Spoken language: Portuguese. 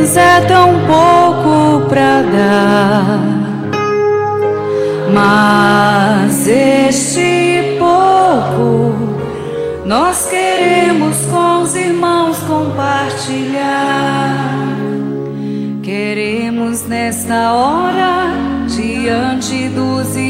temos é tão pouco pra dar, mas este pouco nós queremos com os irmãos compartilhar. Queremos nesta hora, diante dos irmãos,